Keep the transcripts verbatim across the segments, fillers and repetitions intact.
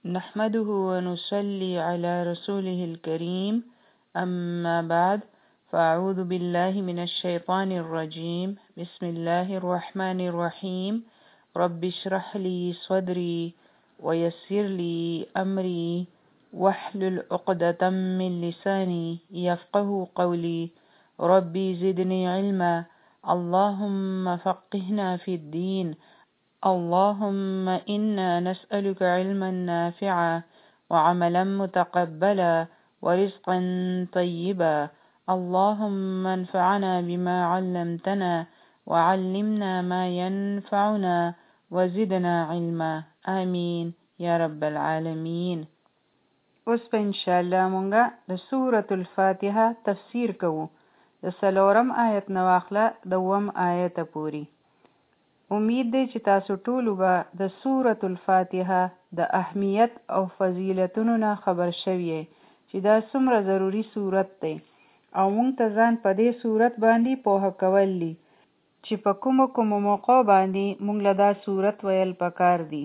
نحمده ونصلي على رسوله الكريم أما بعد فأعوذ بالله من الشيطان الرجيم بسم الله الرحمن الرحيم رب اشرح لي صدري ويسر لي أمري واحلل عقدة من لساني يفقه قولي ربي زدني علما اللهم فقهنا في الدين اللهم إنا نسألك علما نافعا وعملا متقبلا ورزقا طيبا اللهم انفعنا بما علمتنا وعلمنا ما ينفعنا وزدنا علما آمين يا رب العالمين. اوس په انشاءالله مونږه د سورة الفاتحه تفسیر کوو د څلورم آیت نه واخله د اووم آیت پورې. امید دی چې تاسو ټولو به د سورة الفاتحه د اهمیت او فضیلتونو نه خبر شوی چې دا څومره ضروری سورت دی او مونږ ته ځان په دې سورت باندې پوهه کول دي چې په کومو کومو موقع باندې مونږ له دا سورت ویل پکار دي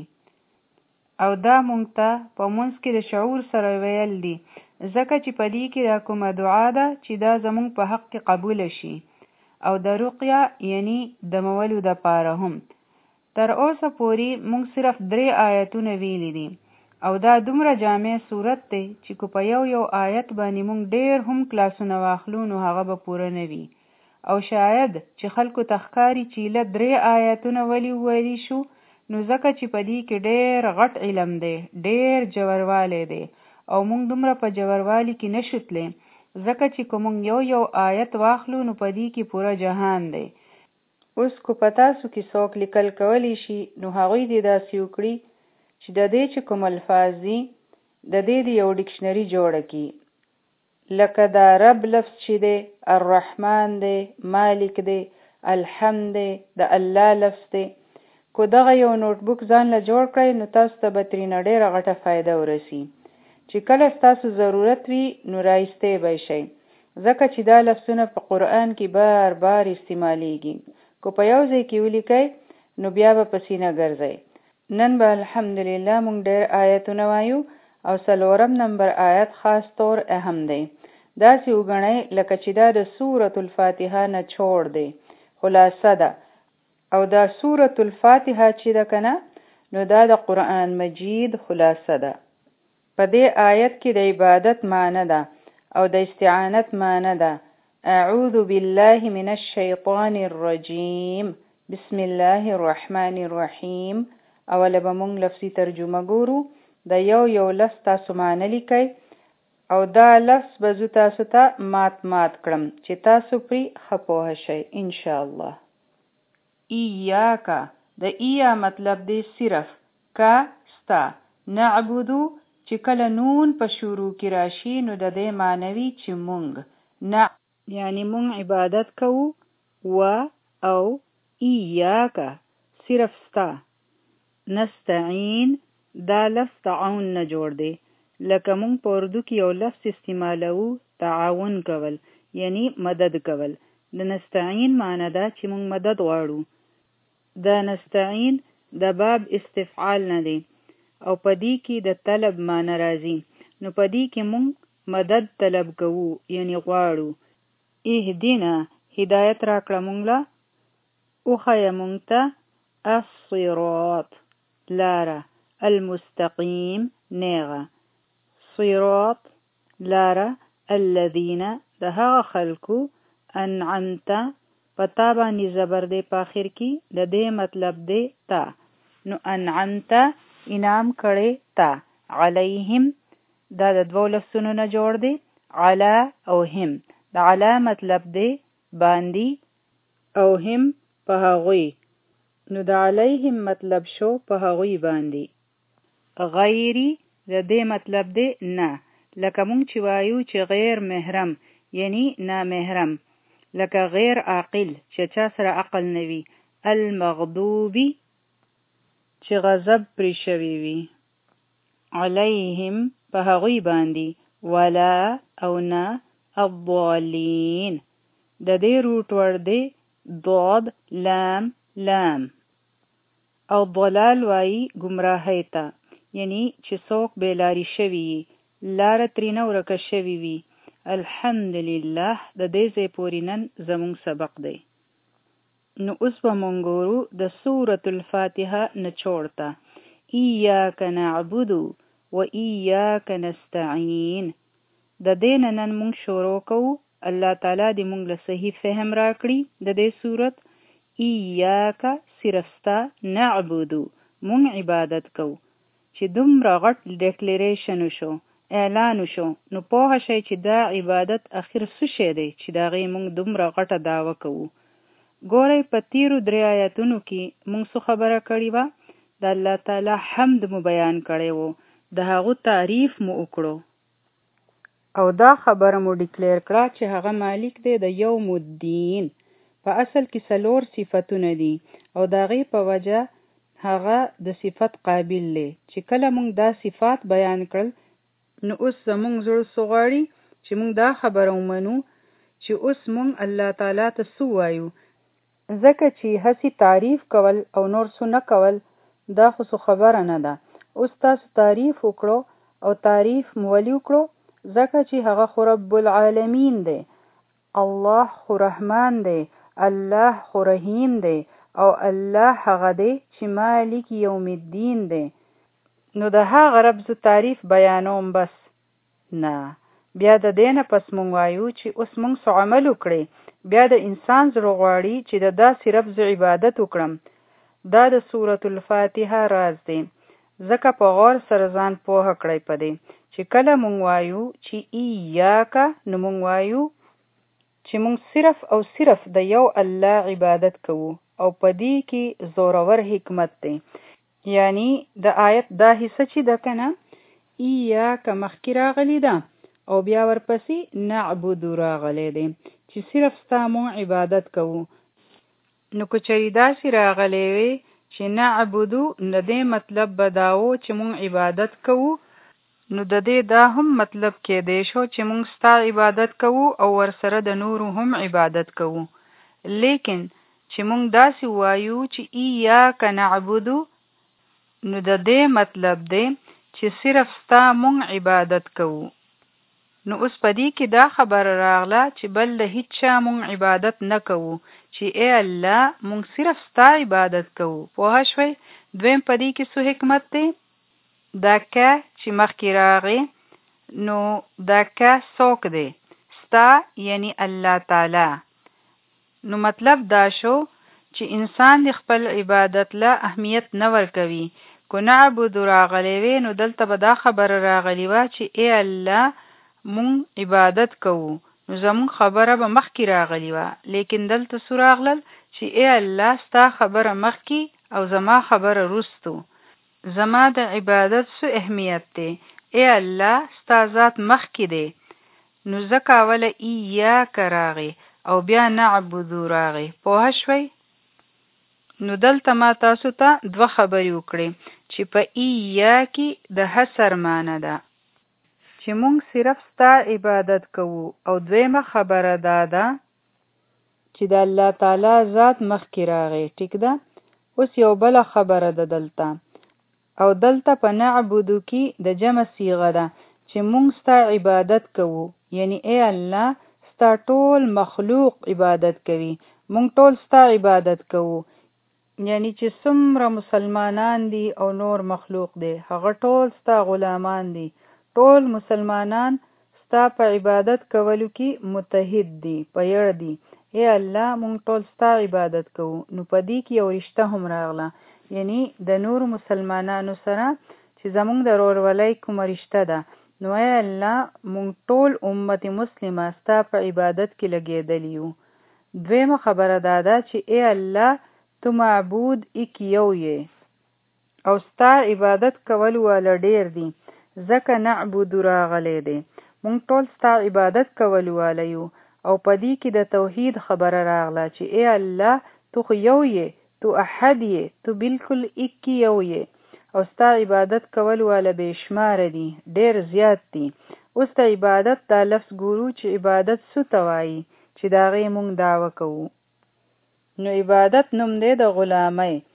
او دا مونږ ته په منځ کې د شعور سره ویل دي ځکه چې په دې کې دا کومه دعا ده چې دا زمونږ په حق کې قبول شي او د رقیه یعنی د مولو د پاره هم. تر اوسه پورې مونږ صرف درې آیتونه ویلي دي او دا دومره جامع صورت دی چې کو په یو یو آیت باندې مونږ ډېر هم کلاسونه واخلو نو هغه به پوره نه وي او شاید چې خلکو تخکاری چې له درې آیتونه ولی ویلی شو نو ځکه چې په دې کې ډېر غټ علم دی ډېر جوړوالی دی او مونږ دومره په جوړوالي کې نشو تلی ځکه چې کوم یو یو آیت واخلو نو په دې کې پوره جهان دی. اوس کو په تاسو کې څوک لیکل کولی شي نو هغوی دې داسې وکړي چې د دې چې کوم الفاظ دي د دې د یو ډکشنري جوړه کړي لکه دا رب لفظ چې دی الرحمن دی مالک دی الحمد دی د الله لفظ دی. کو دغه یو نوٹ بک ځان له جوړ کړئ نو تاسو ته به ترېنه ډېره غټه فایده ورسي چې کله ستاسو ضرورت وي نو رایستی به شئ ځکه چې دا لفظونه په قرآن کې بار بار استعمالیږي. کو په یو ځای کې ولیکئ نو بیا به پسې نه ګرځئ. نن به الحمدلله مونږ ډېر آیتونه وایو او څلورم نمبر آیت خاص طور اهم دی. داسې وګڼئ لکه چې دا د سورة الفاتحه نه چوړ دی خلاصه ده او دا سورة الفاتحه چې ده که نه نو دا د قرآن مجید خلاصه ده. په دې آیت کې د عبادت معنی ده او د استعانت معنی ده. اعوذ بالله من الشیطان الرجیم بسم الله الرحمن الرحیم. اوله به مونږ لفظي ترجمه ګورو د یو یو لفظ تاسو معنی لیکئ او دا لفظ به زه تاسو ته مات مات کړم چې تاسو پرې ښه پوه شئ انشاءالله. ایاکا د ایا مطلب دی صرف کا ستا نعبدو چې کله نون په شروع کې راشي نو د دې معنوي چې مونږ نه یعنی مونږ عبادت کوو و او ایاکا صرف ستا. نستعین دا لفظ تعاون نه جوړ دی لکه مونږ په اردو کې یو لفظ استعمالوو تعاون کول یعنی مدد کول. د نستعین معنی ده چې مونږ مدد غواړو. د نستعین د باب استفعال نه دی او په دې کې د طلب معنی راځي نو په دې کې مونږ مدد طلب کوو یعنی غواړو. اهدنا هدایت راکړه مونږ له وښیه مونږ ته الصراط لاره المستقیم نیغه صراط لاره الذین د هغه خلکو انعمت پتا باندې زبر دی په آخر کې د دې مطلب دی تا نو انعمت انعام کړي تا علیهم دا د دوو لفظونو نه جوړ دی علا او هم. د علا مطلب دی باندې او هم په هغوی نو د علیهم مطلب شو په هغوی باندې. غیری د دې مطلب دی نه لکه مونږ چې وایو چې غیر محرم یعنی نامحرم لکه غیر عاقل چې چا سره عقل نوي. المغضوبی چې غضب پرې شوی وي علیهم په هغوی باندې ولا او نه الضالین د دې روټ ور دی ضاد لام لام او ضلال وای گمراهی ته یعنی چې څوک بیلاری شوي لاره ترېنه ورکه شوي وي. الحمدلله د دې ځای پورې نن زموږ سبق دی. نو اوس به مونږ ګورو د سورة الفاتحه نچوړ ته. ایاک نعبد و ایاک نستعین. د دې نه نن مونږ شروع کوو. الله تعالی دې مونږ له صحیح فهم راکړي د دې سورت. ایاک صرف ستا، نعبدو مونږ عبادت کوو. چې دومره غټ ډیکلیریشن وشو، اعلان وشو، نو پوه شئ چې دا عبادت اخر څه شی دی چې د هغې مونږ دومره غټه دعوه کوو. ګورئ په تیرو درې آیتونو کې مونږ څه خبره کړې وه؟ د الله تعالی حمد مو بیان کړی وو، د هغو تعریف مو وکړو، او دا خبره مو ډیکلیر کړه چې هغه مالک دی د یوم الدین. په اصل کې څلور صفتونه دي او د هغې په وجه هغه د صفت قابل دی. چې کله مونږ دا صفات بیان کړل، نو اوس زمونږ زړه څه غواړي چې مونږ دا خبره ومنو چې اوس مونږ الله تعالی ته څه وایو. ځکه چې هسې تعریف کول او نور څه نه کول دا خو څه خبره نه ده. اوس تاسو تعریف وکړو او تعریف مو ولې وکړو؟ ځکه چې هغه خو رب العالمین دی، الله خو رحمان دی، الله خو رحیم دی، او الله هغه دی چې مالک یوم الدین دی. نو د هغه رب زه تعریف بیانوم بس نه. بیا د دې نه پس مونږ وایو چې اوس مونږ څه عمل وکړی. بیا د انسان زړه غواړي چې د داسې رب زه عبادت وکړم. دا د سورة الفاتحه راز دی. ځکه په غور سره ځان پوهه کړئ په دې چې کله مونږ وایو چې ایاک، نو مونږ وایو چې مونږ صرف او صرف د یو الله عبادت کوو، او په دې کې زورور حکمت دی. یعنی د آیت دا حصه چې ده که نه، ایاک مخکې راغلی ده او بیا ورپسې نعبدو راغلی دی چې صرف ستا مونږ عبادت کوو. نو که چېرې داسې راغلی وي چې نعبدو، د دې مطلب به دا و چې مونږ عبادت کوو، نو د دې دا هم مطلب کېدی شو چې مونږ ستا عبادت کوو او ورسره د نورو هم عبادت کوو. لیکن چې مونږ داسې وایو چې ایاک نعبدو، نو د دې مطلب دی چې صرف ستا مونږ عبادت کوو. نو اوس په دې کې دا خبره راغله چې بل د هیڅ چا مونږ عبادت نه کوو، چې ای الله مونږ صرف ستا عبادت کوو. پوه شوئ؟ دویم په دې کې څه حکمت دی؟ دا که چې مخکې راغی، نو دا که څوک دی؟ ستا یعنی الله تعالی. نو مطلب دا شو چې انسان د خپل عبادت له اهمیت نه ورکوي. کو نعبدو راغلی وی، نو دلته به دا خبره راغلی وه چې ای الله مونږ عبادت کوو، نو زمونږ خبره به مخکې راغلی وه. لیکن دلته څه راغلل چې ای الله ستا خبره مخکې او زما خبره وروستو. زما د عبادت څه اهمیت دی؟ ای الله ستا ذات مخکې دی، نو ځکه اوله ایاک راغی او بیا نعبدو راغی. پوه شوئ؟ نو دلته ما تاسو ته دوه خبرې وکړې چې په ایاکې د حصر معنی ده چې مونږ صرف ستا عبادت کوو، او دویمه خبره دا ده چې د الله تعالی ذات مخکې راغی. ټیک ده؟ اوس یو بله خبره ده دلته، او دلته په نعبدو کې د جمع صیغه ده چې مونږ ستا عبادت کوو. یعنی ای الله ستا ټول مخلوق عبادت کوي، مونږ ټول ستا عبادت کوو. یعنی چې څومره مسلمانان دي او نور مخلوق دی، هغه ټول ستا غلامان دي. ټول مسلمانان ستا په عبادت کولو کې متحد دي، په یړ دي. ای الله مونږ ټول ستا عبادت کوو. نو په دې کې یو رشته هم راغله، یعنی د نورو مسلمانانو سره چې زمونږ د ورورولۍ کومه رشته ده. نو ای الله مونږ ټول امت مسلمه ستا په عبادت کې لګېدلی یو. دویمه خبره دا ده چې ای الله تو معبود ایک یو یې، او ستا عبادت کول والا ډیر دي، ځکه نعبدو راغلی دی. مونږ ټول ستا عبادت کول والا یو، او په دې کې د توحید خبره راغله چې ای الله تو خو یو یې، تو احد یې، تو بالکل ایک یو یې، او ستا عبادت کول والا بے شمار دي، ډیر زیات دي. اوس د عبادت دا لفظ ګورو چې عبادت څه ته وایي چې د هغې مونږ دعوه کوو. نو عبادت نوم دی د غلامۍ،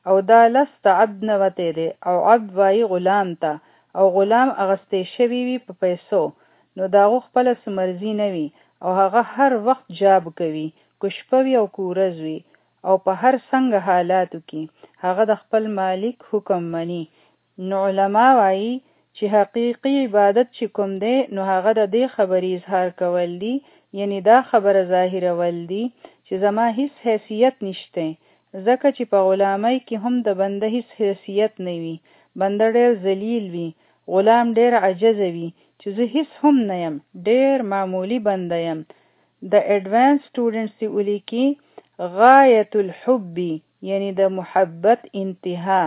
او دا لست عبد نوته دی او عبد وای غلام ته او غلام اغستې شوی وي په پیسو نو داغه خپل سمرزي نه وي او هغه هر وخت جاب کوي کو شپه وي او کو ورځ وي او په هر څنګه حالاتو کې هغه د خپل مالک حکم مني. نو علما وایي چې حقیقي عبادت چې کوم دی نو هغه د دې خبرې اظهار کول دي، یعنی دا خبره ظاهرول دي چې زما هیڅ حیثیت نشته، ځکه چې په غلامۍ کې هم د بنده هیڅ حیثیت نه وي، بنده ډېر ذلیل وي، غلام ډېر عجز وي چې زه هیڅ هم نه یم، ډېر معمولی بنده یم. د اډوانس سټوډنټس دی ولیکي غایت الحب یعنی د محبت انتها،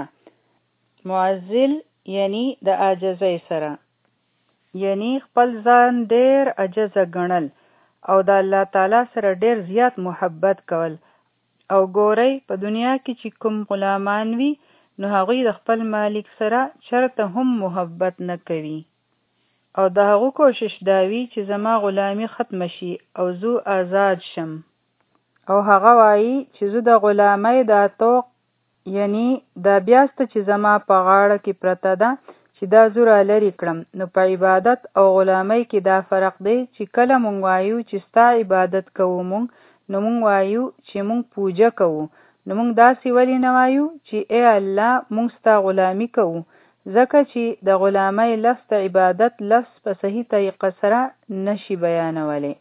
معزل یعنی د عاجزۍ سره، یعنی خپل ځان ډېر عجز ګڼل او د الله تعالی سره ډېر زیات محبت کول. او ګورئ په دنیا کې چې کوم غلامان وي نو هغوی د خپل مالک سره چرته هم محبت نه کوي او د هغو کوشش دا وي چې زما غلامي ختم شي او زه آزاد شم. او هغه وایي چې زه د غلامۍ دا توق یعنی دا بیاسته چې زما په غاړه کې پرته ده چې دا زه را لرې کړم. نو په عبادت او غلامۍ کې دا فرق دی چې کله مونږ وایو چې ستا عبادت کوو مونږ نو مونږ وایو چې مونږ پوجه کوو، نو مونږ داسې ولی نه وایو چې ای الله مونږ ستا غلامي کوو، ځکه چې د غلامۍ لفظ د عبادت لفظ په صحیح طریقه سره نشي بیانولی،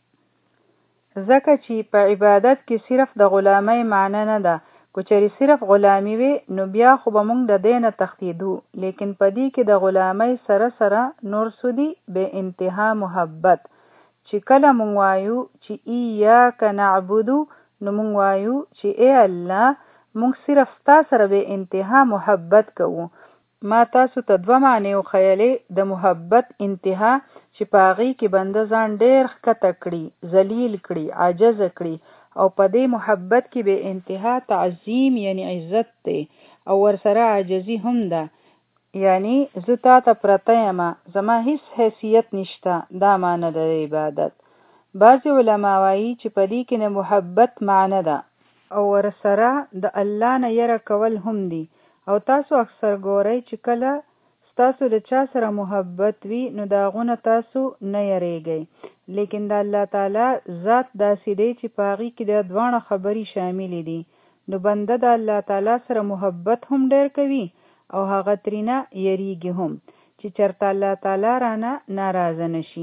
ځکه چې په عبادت کې صرف د غلامۍ معنی نه ده. که چېرې صرف غلامي وي نو بیا خو به مونږ د دې نه تښتېدو، لیکن په دې کې د غلامۍ سره سره نور سودي به انتها محبت، چې کله مونږ وایو چې ایاک نعبدو نو مونږ وایو چې ای الله مونږ صرف ستا سره به انتها محبت کوو. ما تاسو ته دوه معنی وښیلې، د محبت انتها چې په هغې کې بنده ځان ډېر ښکته کړي، ذلیل کړي، عاجز کړي، او په دې محبت کې به انتها تعظیم یعنی عزت دی او ورسره عاجزي هم ده، یعنی زه تا ته پرته یم، زما هیڅ حیثیت نشته، دا معنی د عبادت. بعضې علما وایي چې په دې کې نه محبت معنی ده او ورسره د الله نه یره کول هم دي. او تاسو اکثر ګورئ چې کله ستاسو د چا سره محبت وي نو د هغو نه تاسو نه یریږئ، لیکن د الله تعالی ذات داسې دی چې په هغې کې د دواړه خبرې شاملې دي. نو بنده د الله تعالی سره محبت هم ډېر کوي او هغه ترېنه یریږي هم چې چېرته الله تعالی رانه ناراضه نشي،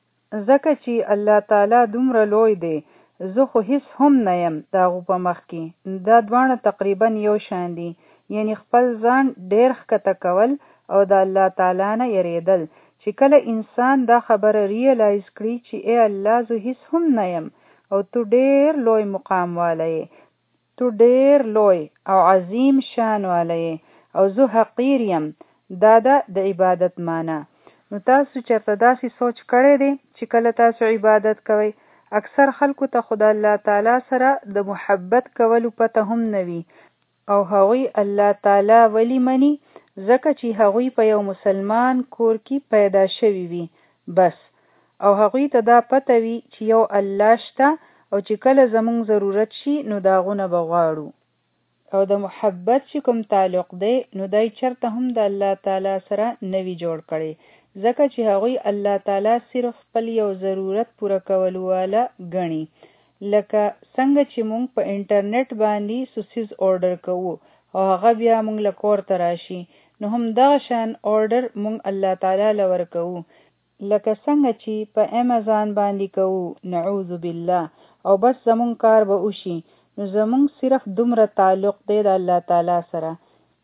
ځکه چې الله تعالی دومره لوی دی، زه خو هیڅ هم نه یم د هغو په مخ کې. دا دواړه تقریبا یو شان دي، یعنی خپل ځان ډېر ښکته کول او د الله تعالی نه یریدل. چې کله انسان دا خبره ریلایز کړي چې ای الله زه هیڅ هم نه یم او تو ډېر لوی مقام والی، تو ډېر لوی او عظیم شان والی او زه حقیر یم، دا ده د عبادت معنی. نو تاسو چېرته داسې سوچ کړی دی چې کله تاسو عبادت کوئ اکثر خلکو ته خو د الله تعالی سره د محبت کولو پته هم نه وي او هغوی الله تعالی ولی مني ځکه چې هغوی په یو مسلمان کور کې پیدا شوي وي بس، او هغوی ته دا پته وي چې یو الله شته او چې کله زمونږ ضرورت شي نو د هغو نه به غواړو. او د محبت چې کوم تعلق دی نو دی چرته هم د الله تعالی سره نه وي جوړ کړی، ځکه چې هغوی الله تعالی صرف خپل یو ضرورت پوره کولو والا ګڼي. لکه څنګه چې مونږ په انټرنیټ باندې سوسیز order کوو او هغه بیا مونږ له کور ته راشي، نو هم دغه شان order مونږ الله تعالی له ورکوو، لکه څنګه چې په امازان باندې کوو نعوذ بالله، او بس زمونږ کار به وشي. نو زمونږ صرف دومره تعلق دی د الله تعالی سره،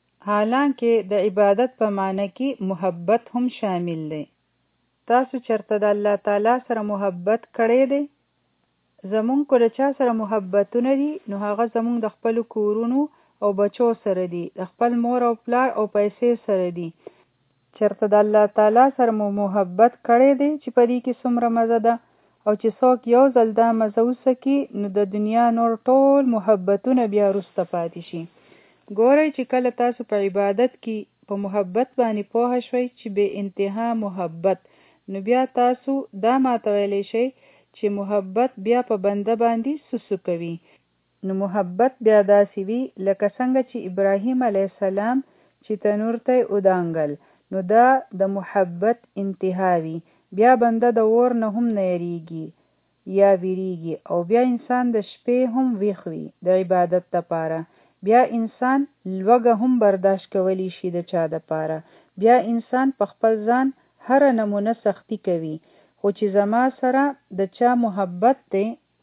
حالانکه د عبادت په معنی کې محبت هم شامل دی. تاسو چرته د الله تعالی سره محبت کړی دی؟ زمونږ که د چا سره محبتونه دي نو هغه زمونږ د خپلو کورونو او بچو سره دي، د خپل مور او پلار او پیسې سره دي. چرته د الله تعالی سره مو محبت کړی دی چې په دې کې څومره مزه ده، او چې څوک یو ځل دا مزه وڅکي نو د دنیا نور ټول محبتونه بیا وروسته پاتې شي. ګورئ چې کله تاسو په عبادت کې په محبت باندې پوه شوئ چې بې انتها محبت، نو بیا تاسو دا ماته ویلی شئ چې محبت بیا په بنده باندې سسو کوي، نو محبت بیا داسې وي لکه څنګه چې ابراهیم علیه السلام چې تنور ته ودانګل، نو دا د محبت انتها وي. بیا بنده د اور نه هم نه یریږي یا ویریږي، او بیا انسان د شپې هم ویښ وي د عبادت لپاره. بیا انسان لوږه هم برداشت کولی شي د چا دپاره. بیا انسان په خپل ځان هره نمونه سختی کوي، خو چې زما سره د چا محبت دی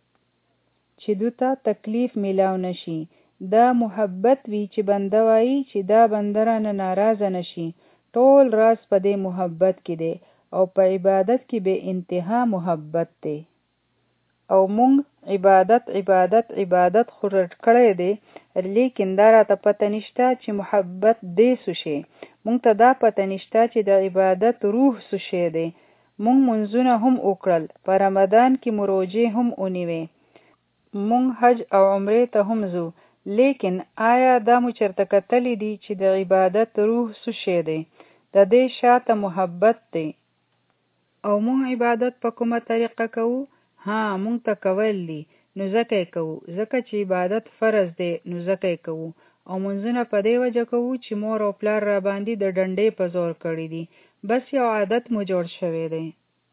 چې دو ته تکلیف میلاو نشي، دا محبت وي چې بنده وایي چې دا بنده رانه ناراضه نشي. ټول راز په دې محبت کې دی، او په عبادت کې به انتها محبت دی. او مونږ عبادت عبادت عبادت خو رټ کړی دی، لیکن دا راته پته نشته چې محبت دی څه شی. مونږ ته دا پته نشته چې د عبادت روح څه شی دی. مونږ منځونه هم وکړل، په رمضان کې مو روژې هم ونیوې، مونږ حج او عمرې ته هم ځو، لیکن آیا دا مو چرته کتلی دي چې د عبادت روح څه شی دی؟ د دې شاته محبت دی. او مونږ عبادت په کومه طریقه کوو؟ ها مونږ ته کول دي نو ځکه یې کوو، ځکه چې عبادت فرض دی نو ځکه یې کوو. او منځونه په دې وجه کوو چې مور او پلار را باندې د ډنډې په زور کړي دي، بس یو عادت مو جوړ شوی دی.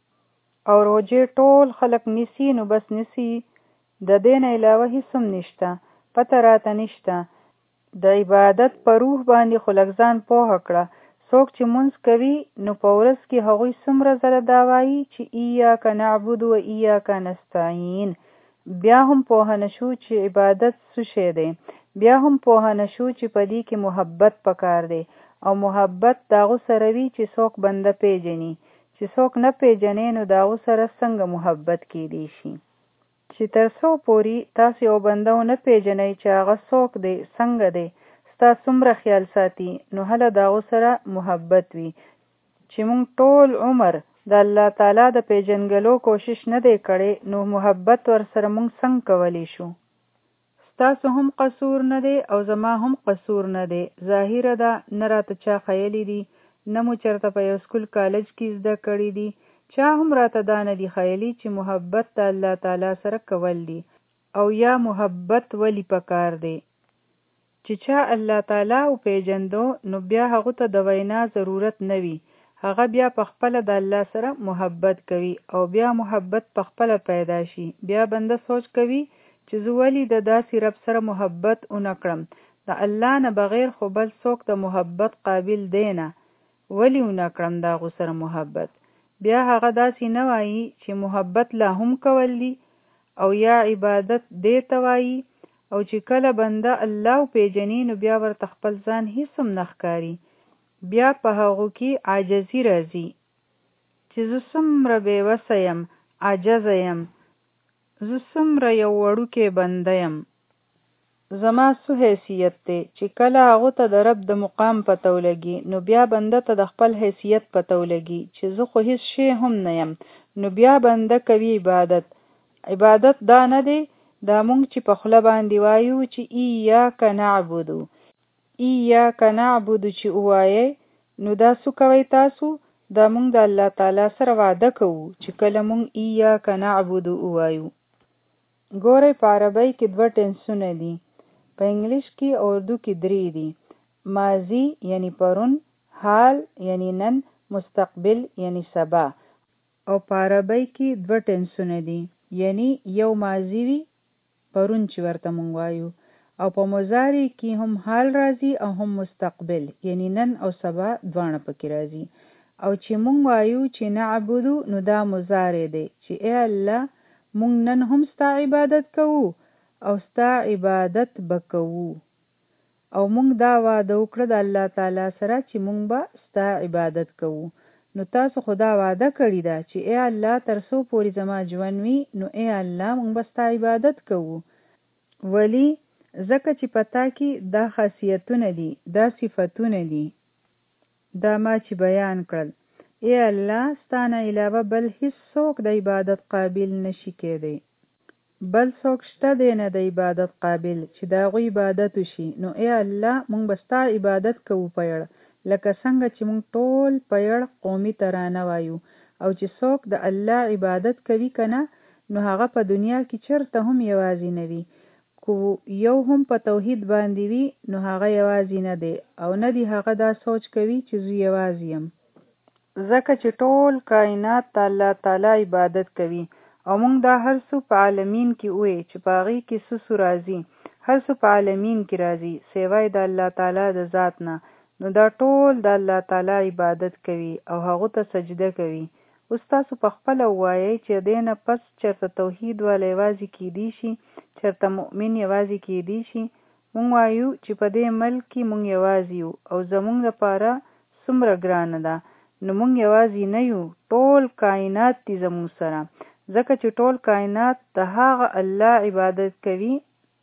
او روژې ټول خلک نیسي، نو بس نیسي، د دې نه علاوه هیڅ هم نشته. پته راته نشته. د عبادت په روح باندې خو لږ ځان پوهه کړه. څوک چې مونځ کوي نو په ورځ کې هغوی څومره ځله دا وایي چې ایاک نعبد و ایاک نستعین. بیا هم پوهه نشو چې عبادت څه شی دی. بیا هم پوهه نشو چې په دې کې محبت پکار دی. او محبت داغو سره وي چې څوک بنده پیژني. چې څوک نه پیژني نو داغو سره څنګه محبت کیدی شي. چې تر څو پورې تاسو یو بنده ونه پیژنئ چې هغه څوک دی، څنګه دی، ستا څومره خیال ساتي، نو هله داغو سره محبت وي. چې مونږ ټول عمر د الله تعالی د پیژنګلو کوشش نه دی کړی، نو محبت ور سره مونږ څنګه کولی شو؟ ستاسو هم قصور نه دی او زما هم قصور نه دی. ظاهره ده نه راته چا خیلی دي، نه مو چرته په یو سکول کالج کې زده کړي دي. چا هم راته دا نه دی خیلی چې محبت د الله تعالی سره کول دي، او یا محبت ولی پکار دی. چې چا الله تعالی او پیژندو نو بیا هغه ته د وینا ضرورت نه وي. هغه بیا په خپل د الله سره محبت کوي، او بیا محبت په خپل پیدا شي. بیا بنده سوچ کوي چې زه ولی د داسې رب سره محبت اونه کړم، د الله نه بغیر خو بل څوک د محبت قابل دی نه، ولی اونه کړم دا غو سره محبت. بیا هغه داسې نه وایي چې محبت لا هم کول دي، او یا عبادت دی ته وایي. او چې کله بنده الله پیژني نو بیا ورته خپل ځان هیڅ هم نه ښکاري. بیا په هغو کې عاجزي راځي چې زه څومره بېوسه یم، عاجزه یم، زه څومره یو وړوکی بنده یم، زما څه حیثیت دی. چې کله هغو ته د رب د مقام پته ولګي نو بیا بنده ته د خپل حیثیت پته ولګي چې زه خو هیڅ شی هم نه یم. نو بیا بنده کوي عبادت. عبادت دا نه دی دا مونږ چې په خوله باندې وایو چې ایاک نعبدو ایاک نعبدو چې ووایئ، نو دا څه کوئ تاسو؟ دا مونږ د الله تعالی سره وعده کوو چې کله مونږ ایاک نعبدو ووایو. ګورئ په عربی کې دوه ټینسونه دي، په انګلیش کې او اردو کې درې دي. ماضی یعنی پرون، حال یعنی نن، مستقبل یعنی سبا. او په عربی کې دوه ټینسونه دي، یعنی یو ماضی وي پرون چې ورته مونږ وایو، او په مضارع کې هم حال راځي او هم مستقبل یعنی نن او سبا دواړه پکې راځي. او چې مونږ وایو چې نعبدو نو دا مضارع دی چې ای الله مونږ نن هم ستا عبادت کوو او ستا عبادت به کوو. او مونږ دا وعده وکړه د الله تعالی سره چې مونږ به ستا عبادت کوو. نو تاسو خدا وعده کړی ده چې ای الله تر څو پورې زما ژوند وي نو ای الله مونږ به ستا عبادت کوو. ولی ځکه چې پتا کې دا خاصیتونه دي، دا صفتونه دي، دا ما چې بیان کړل. ای الله ستا نه علاوه بل هیڅ څوک د عبادت قابل نشي کېدی. بل څوک شته دی نه د عبادت قابل چې د هغوی عبادت وشي. نو ای الله مونږ به ستا عبادت کوو په یړ، لکه څنګه چې مونږ ټول په یړ قومي ترانه وایو. او چې څوک د الله عبادت کوي که نه، نو هغه په دنیا کې چرته هم یوازې نه وي. کو یو هم په توحید باندې وي نو هغه یوازې نه دی او نه دی هغه دا سوچ کوي چې زه یوازې یم. ځکه چې ټول کائنات د الله تعالی عبادت کوي او موږ دا هر څه په عالمین کې وې چې په هغې کې څه څه راځي، هر څه په عالمین کې راځي سوای د الله تعالی د ذات نه، نو دا ټول د الله تعالی عبادت کوي او هغه ته سجده کوي. اوس تاسو په خپله ووایئ چې دې نه پس چېرته توحید والا یوازې کیدی شي، چېرته مؤمن یوازې کیدی شي؟ موږ وایو چې په دې ملک کې موږ یوازې یو او زموږ لپاره څومره ګرانه ده، نو موږ یوازې نه یو، ټول کائنات دي زموږ سره، ځکه چې ټول کائنات د هغه الله عبادت کوي.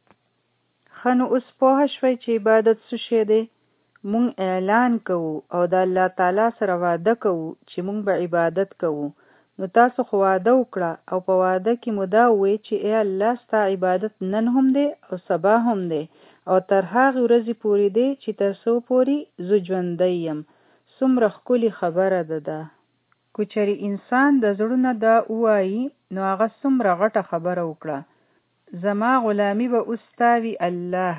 ښه نو اوس پوه شوئ چې عبادت څه شی دی؟ موږ اعلان کوو او د الله تعالی سره وعده کوو چې موږ به عبادت کوو. نو تاسو خو واده وکړه او په واده کې مو دا ووایي چې ای الله ستا عبادت نن هم دی او سبا هم دی او تر هغې ورځې پورې دی چې تر څو پورې زه ژوندی یم. څومره ښکلې خبره ده ده. که چېرې انسان د زړه نه دا ووایي نو هغه څومره غټه خبره وکړه. زما غلامي به اوس ستا وي الله،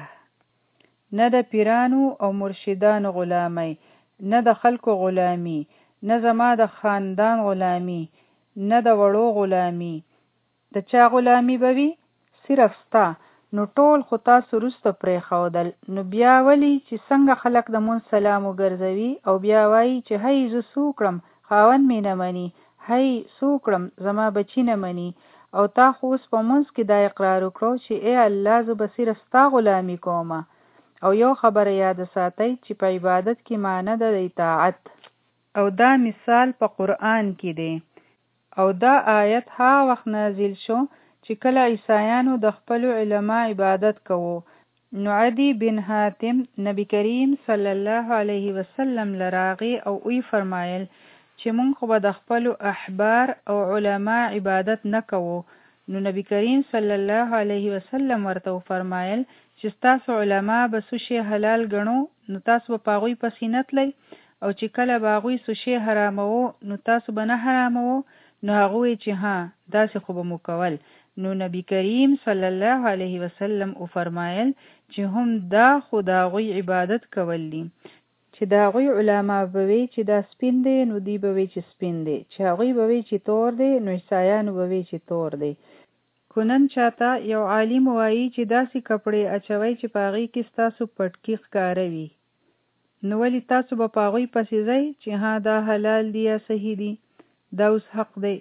نه د پیرانو او مرشدانو غلامۍ، نه د خلکو غلامي، نه زما د خاندان غلامي، نه د وړو غلامي. د چا غلامي به وي؟ صرف ستا. نو ټول خو تاسو وروسته پرېښودل، نو بیا ولې چې څنګه خلک د مونځ سلام وګرځوي او بیا وایي چې هی زه څه وکړم خاوند مې نه مني، هی څه وکړم زما بچي نه مني، او تا خو اوس په مونځ کې دا اقرار وکړو چې ای الله زه به صرف ستا غلامي کومه. او یو خبره یاد ساتئ چې په عبادت کې معنی ده د اطاعت، او دا مثال په قرآن کې دی. او دا آیت ها وخت نازل شو چې کله عیسایانو د خپل علما عبادت کوو. نو عدی بن حاتم نبی کریم صلی الله علیه وسلم لراغي او وی فرمایل چې مونږ خو به د خپل احبار او علما عبادت نه کوو. نو نبی کریم صلی الله علیه وسلم ورته فرمایل چې تاسو علما به څه شی حلال ګڼو نو تاسو به په هغوی پسې نه تلئ، او چې کله به هغوی څه شی حراموو نو تاسو به نه حراموو. نو هغوی چې ها داسې خو به مو کول. نو نبی کریم صلی الله علیه وسلم او فرمایل چې هم دا خو د هغوی عبادت کول دي، چې د هغوی علما به وي چې دا سپین دی نو دی به وي چې سپین دی، چې هغوی به وي چې تور دی نو عیسایانو به وي چې تور دی. خو نن چاته یو عالم وایي چې داسې کپړې اچوئ چې په هغې کې ستاسو پټکي ښکاره وي، نو ولې تاسو به په هغوی پسې ځئ چې ها دا حلال دی یا صحیح دی، دا اوس حق دی.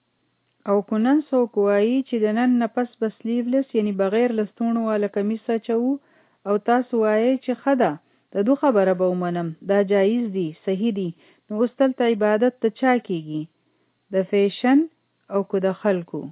او که نن څوک وایي چې د نن نه پس به سلیولس یعنی بغیر لستوڼو والا کمیس اچوو او تاسو وایئ چې ښه ده د دو خبره به ومنم دا جایز دی صحیح دی، نو اوس دلته عبادت ته چا کیږي؟ د فیشن او که د خلکو؟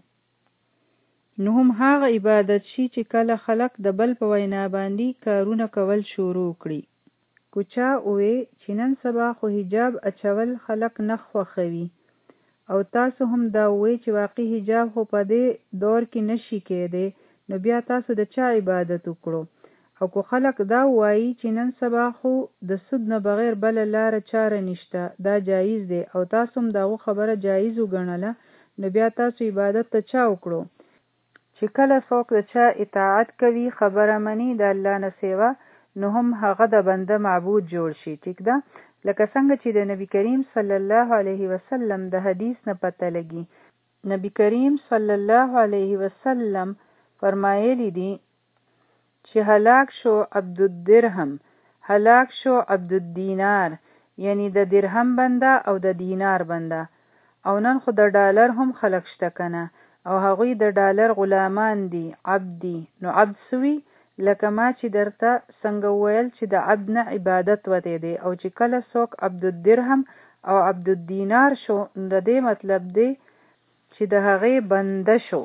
نو هم هغه عبادت شي چې کله خلک د بل په وینا باندې کارونه کول شروع کړي. که چا ووی چې نن سبا خو حجاب اچول خلک نه خوښوي او تاسو هم دا ووی چې واقعي حجاب خو په دې دور کې نشي کېدی، نو بیا تاسو د چا عبادت وکړو؟ او که خلک دا وایي چې نن سبا خو د سود نه بغیر بله لاره چاره نشته دا جایز دی او تاسو هم دغه خبره جایز وګڼله، نو بیا تاسو عبادت ته چا وکړو؟ چې کله څوک د چا اطاعت کوي خبره مني د الله نه سیوا، نو هم هغه د بنده معبود جوړ شي. ټیک ده؟ لکه څنګه چې د نبی کریم صلی الله علیه وسلم د حدیث نه پته لګي. نبی کریم صلی الله علیه وسلم فرمایلی دي چې هلاک شو عبد الدرهم، هلاک شو عبد الدینار، یعنی د درهم بنده او د دینار بنده. او نن خو د ډالر هم خلق شته کنه او هغوی د ډالر غلامان دي، عبد دي. نو عبد سوی لکه ما چې درته څنګه وویل چې د عبد نه عبادت وتی دی، او چې کله څوک عبد الدرهم او عبد الدینار شو د دې مطلب دی چې د هغې بنده شو.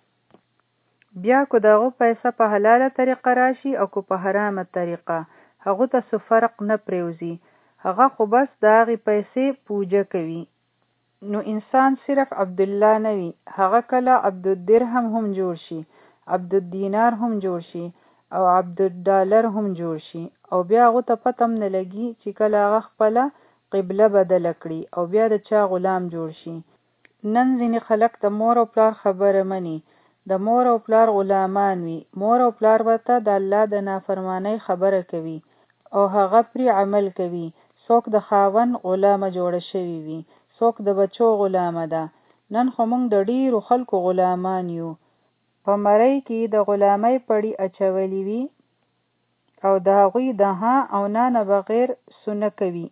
بیا که دغه پیسه په حلاله طریقه راشي او که په حرامه طریقه هغه ته څه فرق نه پریوزي، هغه خو بس د هغې پیسې پوجه کوي. نو انسان صرف عبدالله نه وي، هغه کله عبد الدرهم هم جوړ شي، عبد الدینار هم جوړ شي او عبد الډالر هم جوړ شي، او بیا هغه ته پته هم نه لګي چې کله هغه خپله قبله بدله کړي او بیا د چا غلام جوړ شي. نن ځینې خلک د مور او پلار خبره مني، د مور او پلار غلامان وي. مور او پلار ورته د الله د نافرمانۍ خبره کوي او هغه پرې عمل کوي. څوک د خاوند غلامه جوړه شوی وي، څوک د بچو غلامه ده. نن خو موږ د ډیرو خلکو غلامان یو. په مرۍ کې د غلامۍ پړی اچولی وي او د هغوی د ها او نه نه بغیر سونه کوي.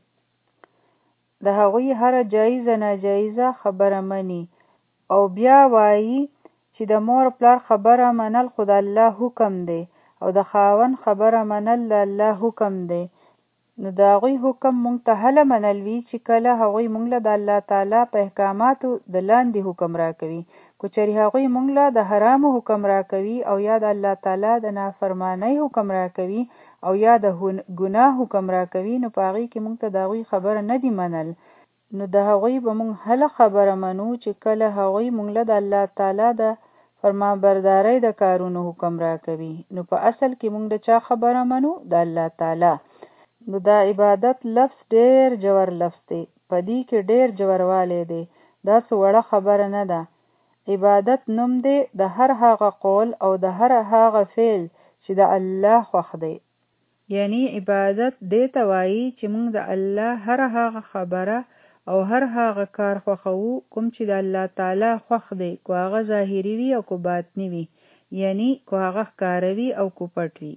د هغوی هره جایزه ناجایزه خبره مني او بیا وایي چې د مور پلار خبره منل خو د الله حکم دی او د خاوند خبره منل د الله حکم دی. نو د هغوی حکم مونږ ته هله منل وي چې کله هغوی مونږ له د الله تعالی په احکاماتو د لاندې حکم را کوي. که چېرې هغوی مونږ له د حرامو حکم را کوي او یا د الله تعالی د نافرمانۍ حکم را کوي او یا د ګناه حکم را کوي، نو په هغې کې مونږ ته د هغوی خبره نه دی منل. نو د هغوی به مونږ هله خبره منو چې کله هغوی مونږ له د الله تعالی د فرمانبردارۍ د کارونو حکم را کوي. نو په اصل کې مونږ د چا خبره منو؟ د الله تعالی. نو دا عبادت لفظ ډیر جوور لفظ دی. په دې کې ډیر جووروالی دی. دا څه وړه خبره نه ده. عبادت نوم دی د هر هغه قول او د هر هغه فعل چې د الله خوښ دی. یعنی عبادت دې ته وایي چې موږ د الله هر هغه خبره او هر هغه کار خوښوو کوم چې د الله تعالی خوښ دی، کو هغه ظاهري وي او کو باطني وي، یعنی کو هغه ښکاره وي او کو پټ وي.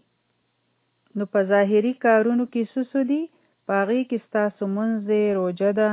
نو په ظاهري کارونو کې څه دي؟ په هغې کې ستاسو مونځ دی، روژه ده.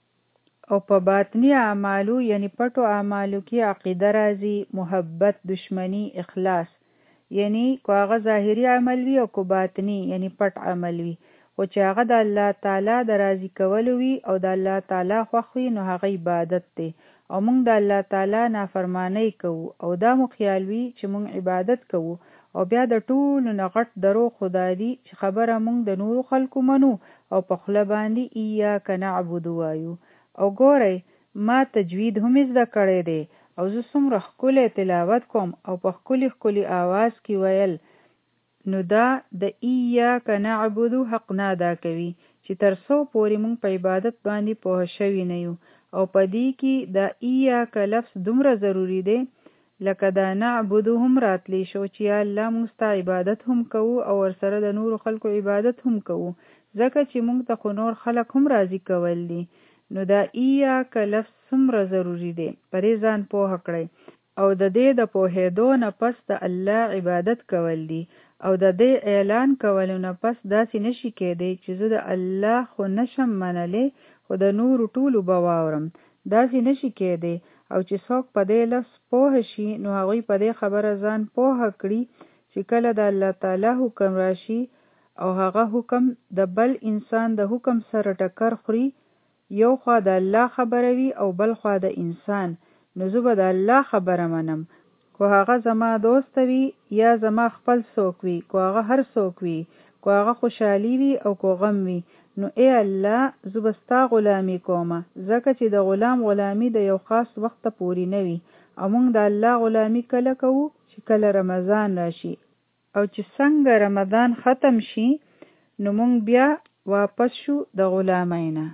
او په باطني اعمالو یعنی پټو اعمالو کې عقیده راځي، محبت، دشمنی، اخلاص. یعنی کو هغه ظاهري عمل وي او کو باطني یعنی پټ عمل وي، خو چې هغه د الله تعالی د راضي کولو وي او د الله تعالی خوښ وي، نو هغه عبادت دی. او موږ د الله تعالی نافرمانی کوو او دا مو خیال وي چې موږ عبادت کوو، او بیا د ټولو نه غټ دروغ خدا دی چې خبره موږ د نورو خلکو منو او په خوله باندې ایاک نعبد وایو. او ګورئ، ما تجوید هم زده کړی دی او زه څومره ښکلی تلاوت کوم او په ښکلي ښکلي آواز کې ویل، نو دا د ایاک نعبد حق نه ادا کوي چې تر څو پورې موږ په عبادت باندې پوه شوي نه یو. او په دې کې دا ایاک لفظ دومره ضروری دی لکه دا نعبد هم راتلی شو چې یا الله موږ ستا عبادت هم کوو او ورسره د نورو خلکو عبادت هم کوو، ځکه چې موږ ته خو نور خلک هم راضي کول دي. نو دا ایاک لفظ څومره ضروری دی، پرې ځان پوه کړئ. او د دې د پوهېدو نه پس د الله عبادت کول دي او د دې اعلان کولو نه پس داسې نشي کېدی چې زه د الله خو نشم منلی خو د نورو ټولو به واورم. داسې نشي کېدی. او چې څوک په دې لفظ پوه شي نو هغوی په دې خبره ځان پوه کړي چې کله د الله تعالی حکم راشي او هغه حکم د بل انسان د حکم سره ټکر خوري، یو خوا د الله خبره وي او بل خوا د انسان، نو زه به د الله خبره منم، کو هغه زما دوست وي یا زما خپل څوک وي، کو هغه هر څوک وي، کو هغه خوشحالي وي او کو غم وي. نو ای الله، زه به ستا غلامي کومه، ځکه چې د غلام غلامي د یو خاص وخت پورې نه وي. او موږ د الله غلامي کله کوو؟ چې کله رمضان راشي. او چې څنګه رمضان ختم شي نو موږ بیا واپس شو د غلامۍ نه.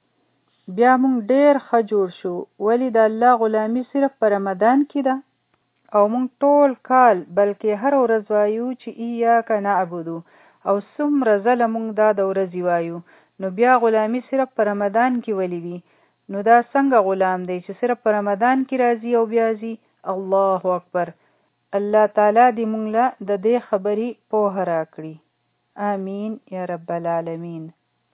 بیا موږ ډیر ښه جوړ شو. ولی د الله غلامي صرف په رمضان کې ده؟ او موږ ټول کال بلکې هر ورځ وایو چې ایاک نعبدو، او څومره ځله موږ دا د ورځې وایو، نو بیا غلامي صرف په رمضان کې ولی وي؟ نو دا څنګه غلام دی چې صرف په رمضان کې راځي او بیا ځي؟ الله اکبر. الله تعالی دې موږ له د دې خبرې پوهه راکړي. آمین یا رب العالمین.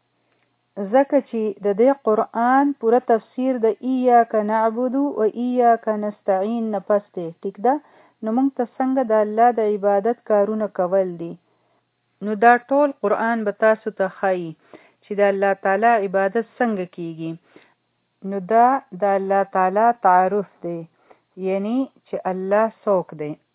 ځکه چې د دې قرآن پوره تفسیر د ایاک نعبدو و ایاک نستعین نه پس دی، ټیک ده؟ نو موږ ته څنګه د الله د عبادت کارونه کول دي؟ نو دا ټول قرآن به تاسو ته ښایي چې د الله تعالی عبادت څنګه کیږي. نو دا د الله تعالی تعارف دی، یعنی چې الله څوک دی.